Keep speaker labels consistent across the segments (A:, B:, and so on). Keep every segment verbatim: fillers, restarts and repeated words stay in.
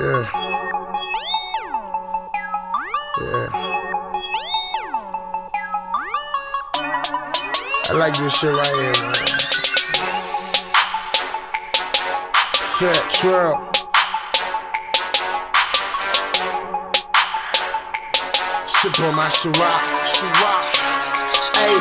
A: Yeah. Yeah. I like this shit right here, man. Fat Trap. Sip on my Ciroc, Ciroc. Ayy,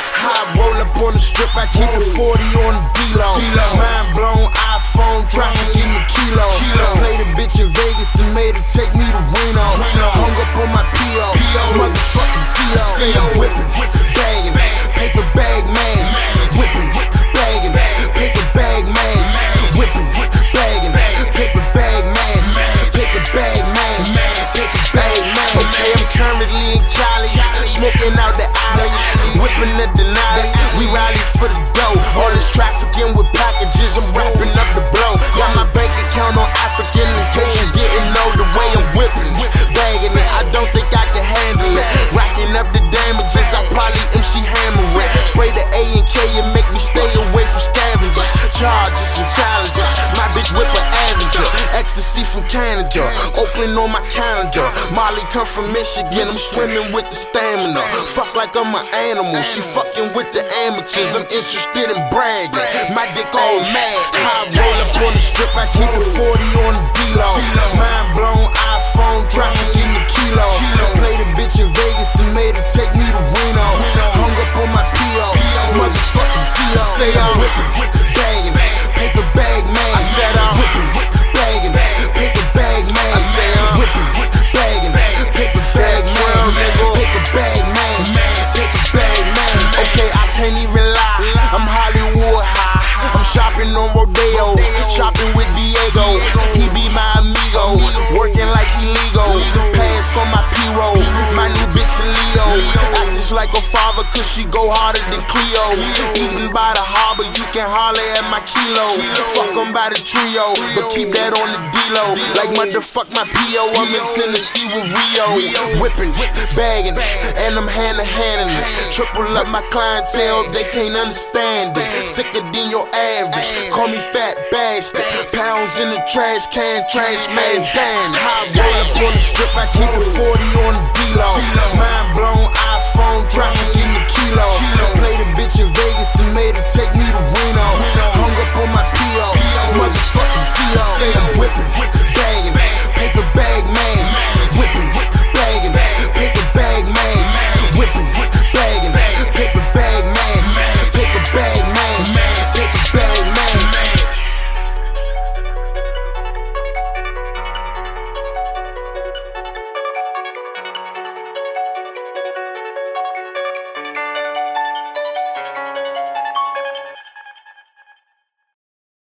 A: I roll up on the strip, I keep the forty on the D-Lo. Mind blown, iPhone, traffic in the kilo. Played a bitch in Vegas and made her take me to Reno. Hung up on my P O, motherfucking Z O. Say I'm whippin', baggin', paper bag man. Whippin', baggin', paper bag man. Whippin', baggin', paper bag man. Paper bag man, paper bag man. Okay, I'm currently in Cali, smoking out the alley, whipping the Denali. We rally for the dough. All this trafficking with packages, I'm wrapping up the blow. Got my bank account on African in case you didn't know the way I'm whipping, bagging it. I don't think I can handle it. Racking up the damages, I probably M C Hammer it. Spray the A and K and make me stay away from scavengers, charges and challenges. My bitch whip an Avenger, ecstasy from Canada, Oakland on my calendar. Molly come from Michigan, I'm swimming with the stamina. Fuck like I'm an animal, she fucking with the amateurs. I'm interested in bragging, my dick all mad. I roll up on the strip, I keep the forty on the D-Lo. Mind blown, iPhone, traffic in the kilo. Played a bitch in Vegas and made her take me to Reno. Hung up on my P O, motherfucking Z O. Say I'm whippin', baggin', paper bag man. I said I'm whippin', baggin', paper bag man. I say I'm whippin', baggin', paper bag man. Paper bag man, paper bag man. Okay, I can't even lie, I'm Hollywood high. I'm shopping on Rodeo, shopping with Diego. He be my amigo, working like he legal. Pass on my P-roll, my new bitch a Leo. Act just like a father, cause she go harder than Cleo. Even by the harbor, you can holler at my kilo. Fuck em by the trio, but keep that on the D-Lo. Like motherfuck my P O, I'm in Tennessee with Rio. Whippin', baggin', and I'm hand to hand in it. Triple up my clientele, they can't understand it. Sicker than your average, call me fat bastard. Pounds in the trash can, trash man, damn. I roll up on the strip, I keep the forty on the D-Lo. Mind blown, iPhone, traffic in the kilo. Played a bitch in Vegas and made her take me to Reno.